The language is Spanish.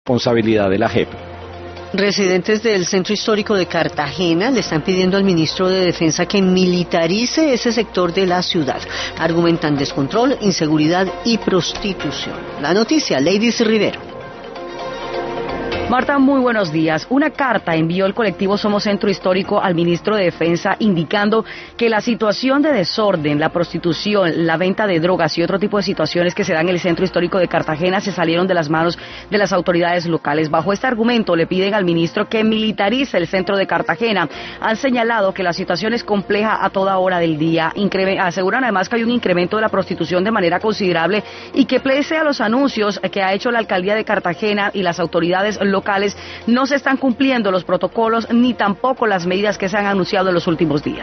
responsabilidad de la JEP. Residentes del centro histórico de Cartagena le están pidiendo al ministro de Defensa que militarice ese sector de la ciudad. Argumentan descontrol, inseguridad y prostitución. La noticia, Ladies Rivero. Marta, muy buenos días. Una carta envió el colectivo Somos Centro Histórico al ministro de Defensa indicando que la situación de desorden, la prostitución, la venta de drogas y otro tipo de situaciones que se dan en el centro histórico de Cartagena se salieron de las manos de las autoridades locales. Bajo este argumento le piden al ministro que militarice el centro de Cartagena. Han señalado que la situación es compleja a toda hora del día. Aseguran además que hay un incremento de la prostitución de manera considerable y que pese a los anuncios que ha hecho la alcaldía de Cartagena y las autoridades locales, no se están cumpliendo los protocolos ni tampoco las medidas que se han anunciado en los últimos días.